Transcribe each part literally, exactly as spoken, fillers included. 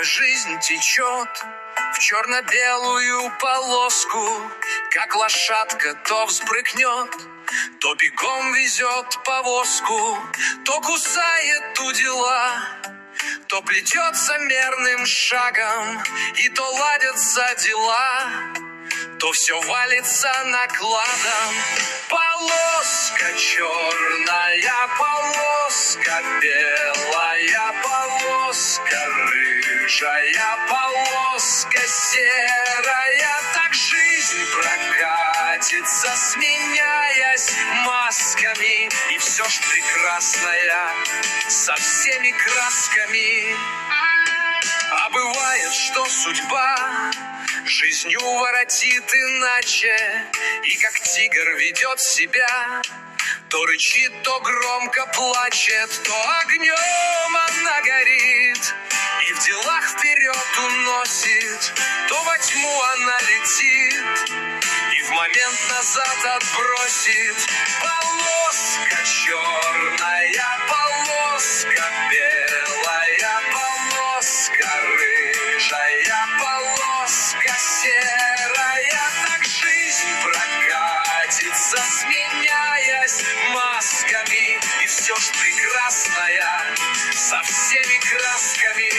жизнь течет в черно-белую полоску, как лошадка то взбрыкнет, то бегом везет повозку, то кусает у дела, то плетется мерным шагом, и то ладятся дела, то все валится накладом. Полоска черная, полоска белая, полоска рыжая, полоска серая. Так жизнь прокатится, сменяясь масками, и все ж прекрасное со всеми красками. А бывает, что судьба жизнью воротит иначе, и как тигр ведет себя, то рычит, то громко плачет, то огнем она горит и в делах вперед уносит, то во тьму она летит и в момент назад отбросит. Полоска черная, полоска белая, полоска рыжая, полоска серая. Так жизнь прокатится, сменяясь масками, и все ж прекрасная со всеми красками.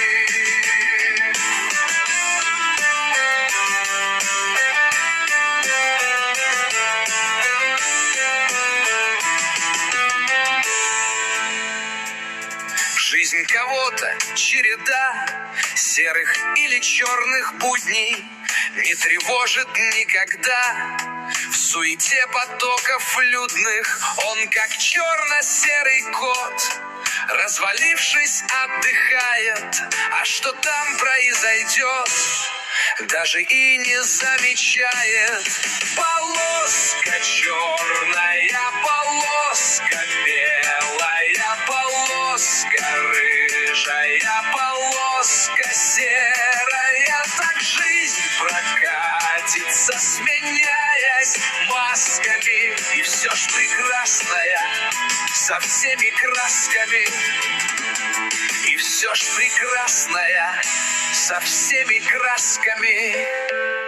Жизнь кого-то череда серых или черных будней не тревожит никогда. В суете потоков людных он, как черно-серый кот, развалившись, отдыхает. А что там произойдет, даже и не замечает. Полоска черная, полоска белая, полоска рыжая, полоска серая. Так жизнь прокатится, сменяясь масками, и все ж прекрасная со всеми красками. И все ж прекрасная со всеми красками.